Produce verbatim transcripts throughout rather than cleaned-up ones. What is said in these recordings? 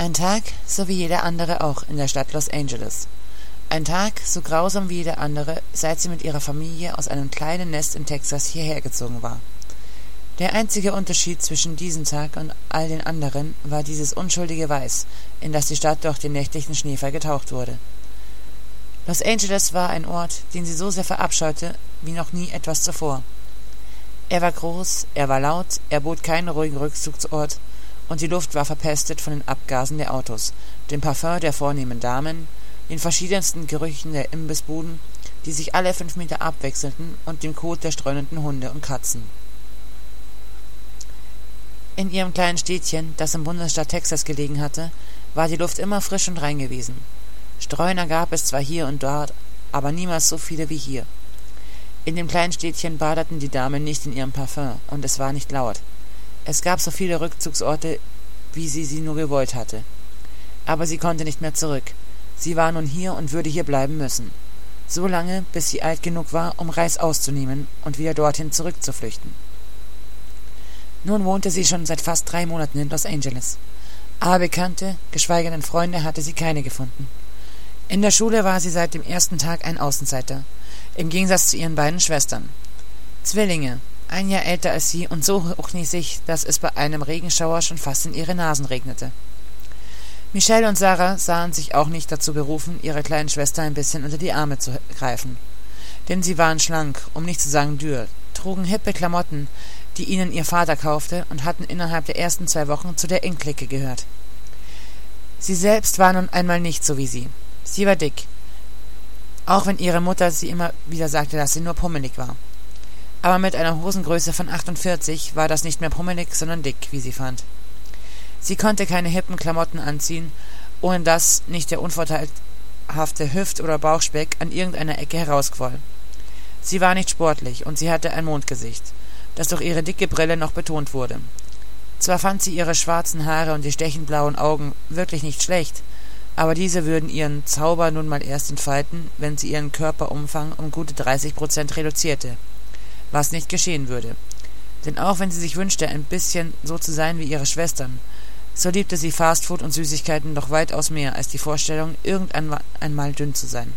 Ein Tag, so wie jeder andere auch in der Stadt Los Angeles. Ein Tag, so grausam wie jeder andere, seit sie mit ihrer Familie aus einem kleinen Nest in Texas hierher gezogen war. Der einzige Unterschied zwischen diesem Tag und all den anderen war dieses unschuldige Weiß, in das die Stadt durch den nächtlichen Schneefall getaucht wurde. Los Angeles war ein Ort, den sie so sehr verabscheute wie noch nie etwas zuvor. Er war groß, er war laut, er bot keinen ruhigen Rückzugsort, und die Luft war verpestet von den Abgasen der Autos, dem Parfüm der vornehmen Damen, den verschiedensten Gerüchen der Imbissbuden, die sich alle fünf Meter abwechselten, und dem Kot der streunenden Hunde und Katzen. In ihrem kleinen Städtchen, das im Bundesstaat Texas gelegen hatte, war die Luft immer frisch und rein gewesen. Streuner gab es zwar hier und dort, aber niemals so viele wie hier. In dem kleinen Städtchen badeten die Damen nicht in ihrem Parfüm, und es war nicht laut. Es gab so viele Rückzugsorte, wie sie sie nur gewollt hatte. Aber sie konnte nicht mehr zurück. Sie war nun hier und würde hier bleiben müssen. So lange, bis sie alt genug war, um Reis auszunehmen und wieder dorthin zurückzuflüchten. Nun wohnte sie schon seit fast drei Monaten in Los Angeles. Aber Bekannte, geschweige denn Freunde, hatte sie keine gefunden. In der Schule war sie seit dem ersten Tag ein Außenseiter, im Gegensatz zu ihren beiden Schwestern. Zwillinge, ein Jahr älter als sie und so hochnäsig, dass es bei einem Regenschauer schon fast in ihre Nasen regnete. Michelle und Sarah sahen sich auch nicht dazu berufen, ihre kleine Schwester ein bisschen unter die Arme zu greifen. Denn sie waren schlank, um nicht zu sagen dürr, trugen hippe Klamotten, die ihnen ihr Vater kaufte, und hatten innerhalb der ersten zwei Wochen zu der Eng-Clique gehört. Sie selbst war nun einmal nicht so wie sie. Sie war dick, auch wenn ihre Mutter sie immer wieder sagte, dass sie nur pummelig war. Aber mit einer Hosengröße von achtundvierzig war das nicht mehr pummelig, sondern dick, wie sie fand. Sie konnte keine hippen Klamotten anziehen, ohne dass nicht der unvorteilhafte Hüft- oder Bauchspeck an irgendeiner Ecke herausquoll. Sie war nicht sportlich, und sie hatte ein Mondgesicht, das durch ihre dicke Brille noch betont wurde. Zwar fand sie ihre schwarzen Haare und die stechend blauen Augen wirklich nicht schlecht, aber diese würden ihren Zauber nun mal erst entfalten, wenn sie ihren Körperumfang um gute dreißig Prozent reduzierte, was nicht geschehen würde. Denn auch wenn sie sich wünschte, ein bisschen so zu sein wie ihre Schwestern, so liebte sie Fastfood und Süßigkeiten doch weitaus mehr als die Vorstellung, irgendeinmal dünn zu sein.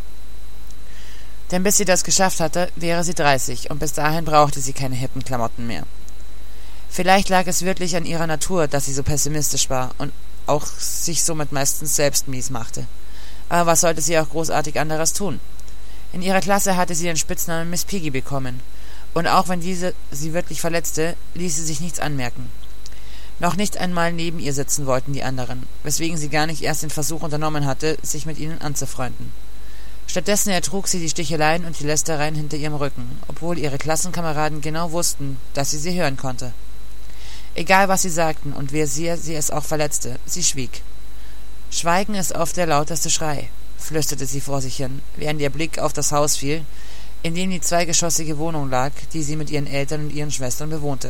Denn bis sie das geschafft hatte, wäre sie dreißig, und bis dahin brauchte sie keine hippen Klamotten mehr. Vielleicht lag es wirklich an ihrer Natur, dass sie so pessimistisch war und auch sich somit meistens selbst mies machte. Aber was sollte sie auch großartig anderes tun? In ihrer Klasse hatte sie den Spitznamen Miss Piggy bekommen, und auch wenn diese sie wirklich verletzte, ließ sie sich nichts anmerken. Noch nicht einmal neben ihr sitzen wollten die anderen, weswegen sie gar nicht erst den Versuch unternommen hatte, sich mit ihnen anzufreunden. Stattdessen ertrug sie die Sticheleien und die Lästereien hinter ihrem Rücken, obwohl ihre Klassenkameraden genau wussten, dass sie sie hören konnte. Egal, was sie sagten und wer sehr sie es auch verletzte, sie schwieg. Schweigen ist oft der lauteste Schrei, flüsterte sie vor sich hin, während ihr Blick auf das Haus fiel, in dem die zweigeschossige Wohnung lag, die sie mit ihren Eltern und ihren Schwestern bewohnte.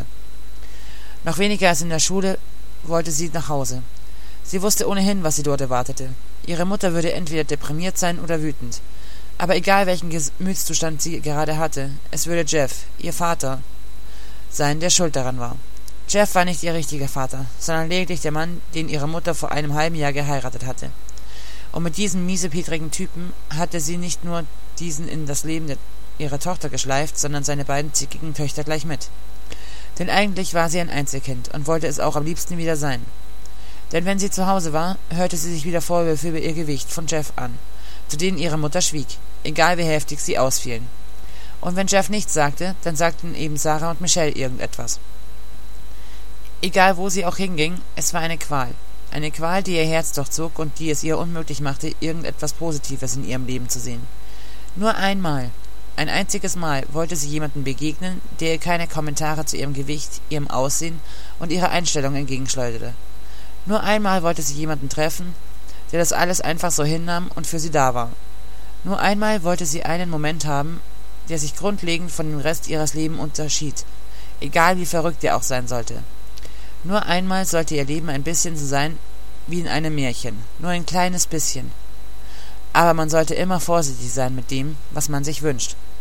Noch weniger als in der Schule wollte sie nach Hause. Sie wusste ohnehin, was sie dort erwartete. Ihre Mutter würde entweder deprimiert sein oder wütend. Aber egal, welchen Gemütszustand sie gerade hatte, es würde Jeff, ihr Vater, sein, der schuld daran war. Jeff war nicht ihr richtiger Vater, sondern lediglich der Mann, den ihre Mutter vor einem halben Jahr geheiratet hatte. Und mit diesem miesepetrigen Typen hatte sie nicht nur diesen in das Leben ihrer Tochter geschleift, sondern seine beiden zickigen Töchter gleich mit. Denn eigentlich war sie ein Einzelkind und wollte es auch am liebsten wieder sein. Denn wenn sie zu Hause war, hörte sie sich wieder Vorwürfe über ihr Gewicht von Jeff an, zu denen ihre Mutter schwieg, egal wie heftig sie ausfielen. Und wenn Jeff nichts sagte, dann sagten eben Sarah und Michelle irgendetwas. Egal wo sie auch hinging, es war eine Qual. Eine Qual, die ihr Herz durchzog und die es ihr unmöglich machte, irgendetwas Positives in ihrem Leben zu sehen. Nur einmal, ein einziges Mal wollte sie jemandem begegnen, der ihr keine Kommentare zu ihrem Gewicht, ihrem Aussehen und ihrer Einstellung entgegenschleuderte. Nur einmal wollte sie jemanden treffen, der das alles einfach so hinnahm und für sie da war. Nur einmal wollte sie einen Moment haben, der sich grundlegend von dem Rest ihres Lebens unterschied, egal wie verrückt er auch sein sollte. Nur einmal sollte ihr Leben ein bisschen so sein wie in einem Märchen, nur ein kleines bisschen. Aber man sollte immer vorsichtig sein mit dem, was man sich wünscht.